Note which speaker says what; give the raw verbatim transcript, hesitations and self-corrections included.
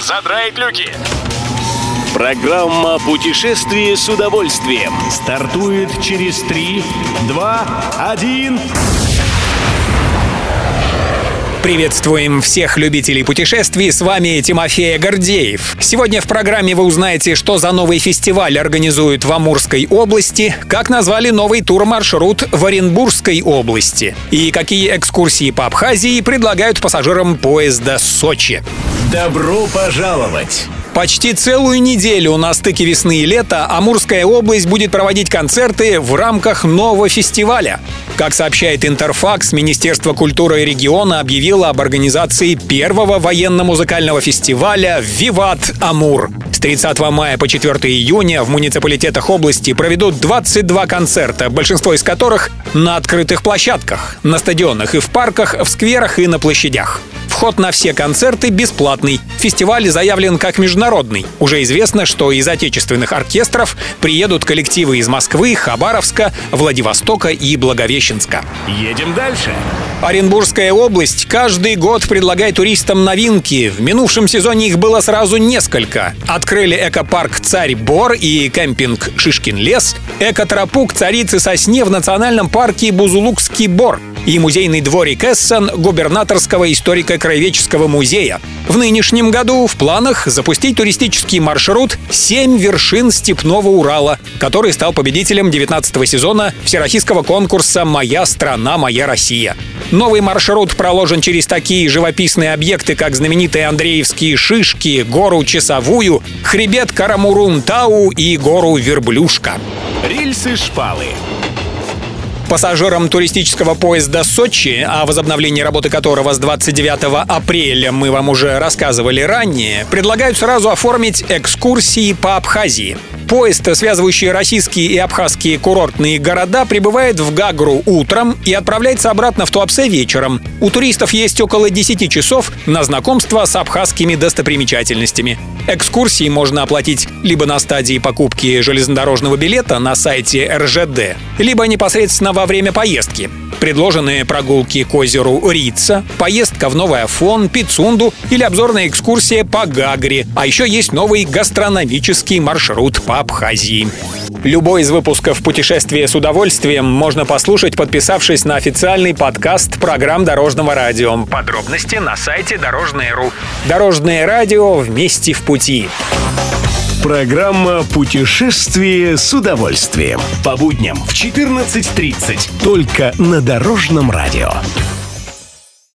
Speaker 1: задраить люки.
Speaker 2: Программа «Путешествие с удовольствием»
Speaker 3: стартует через три, два, один.
Speaker 4: Приветствуем всех любителей путешествий, с вами Тимофей Гордеев. Сегодня в программе вы узнаете, что за новый фестиваль организуют в Амурской области, как назвали новый турмаршрут в Оренбургской области и какие экскурсии по Абхазии предлагают пассажирам поезда «Сочи».
Speaker 2: Добро пожаловать!
Speaker 4: Почти целую неделю на стыке весны и лета Амурская область будет проводить концерты в рамках нового фестиваля. Как сообщает Интерфакс, Министерство культуры региона объявило об организации первого военно-музыкального фестиваля «Виват Амур». С тридцатого мая по четвёртого июня в муниципалитетах области проведут двадцать два концерта, большинство из которых на открытых площадках, на стадионах и в парках, в скверах и на площадях. Вход на все концерты бесплатный. Фестиваль заявлен как международный. Уже известно, что из отечественных оркестров приедут коллективы из Москвы, Хабаровска, Владивостока и Благовещенска.
Speaker 2: Едем дальше.
Speaker 4: Оренбургская область каждый год предлагает туристам новинки. В минувшем сезоне их было сразу несколько. Открыли экопарк «Царь-Бор» и кемпинг «Шишкин лес», экотропу к царице Сосне в национальном парке Бузулукский Бор и музейный дворик Эссен губернаторского историко-краеведческого музея. В нынешнем году в планах запустить туристический маршрут «Семь вершин степного Урала», который стал победителем девятнадцатого сезона всероссийского конкурса «Моя страна, моя Россия». Новый маршрут проложен через такие живописные объекты, как знаменитые Андреевские шишки, гору Часовую, хребет Карамурун-Тау и гору Верблюшка.
Speaker 2: Рельсы-шпалы.
Speaker 4: Пассажирам туристического поезда «Сочи», о возобновлении работы которого с двадцать девятого апреля мы вам уже рассказывали ранее, предлагают сразу оформить экскурсии по Абхазии. Поезд, связывающий российские и абхазские курортные города, прибывает в Гагру утром и отправляется обратно в Туапсе вечером. У туристов есть около десяти часов на знакомство с абхазскими достопримечательностями. Экскурсии можно оплатить либо на стадии покупки железнодорожного билета на сайте эр жэ дэ, либо непосредственно во время поездки. Предложены прогулки к озеру Рица, поездка в Новый Афон, Пицунду или обзорная экскурсия по Гагре. А еще есть новый гастрономический маршрут по Абхазии. Любой из выпусков «Путешествие с удовольствием» можно послушать, подписавшись на официальный подкаст программ Дорожного радио. Подробности на сайте Дорожное точка ру. Дорожное радио, вместе в пути.
Speaker 2: Программа «Путешествие с удовольствием». По будням в четырнадцать тридцать. Только на Дорожном радио.